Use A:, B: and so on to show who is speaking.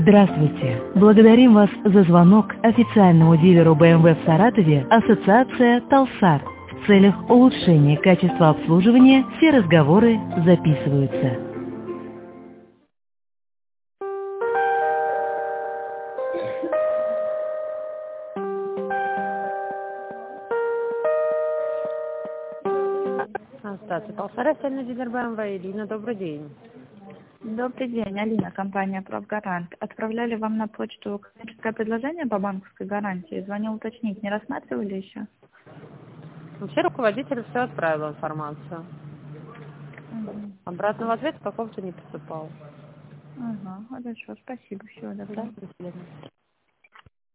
A: Здравствуйте! Благодарим вас за звонок официальному дилеру BMW в Саратове Ассоциация «Талсар». В целях улучшения качества обслуживания все разговоры записываются.
B: Ассоциация «Талсар», официальный дилер BMW. Ирина, добрый день.
C: Добрый день, Алина, компания «Правгарант». Отправляли вам на почту коммерческое предложение по банковской гарантии. Звоню уточнить, не рассматривали еще?
B: Вообще руководитель все отправил информацию. Обратного ответа какого-то не поступал.
C: Ага, хорошо, спасибо, всего доброго.
B: Да, до свидания.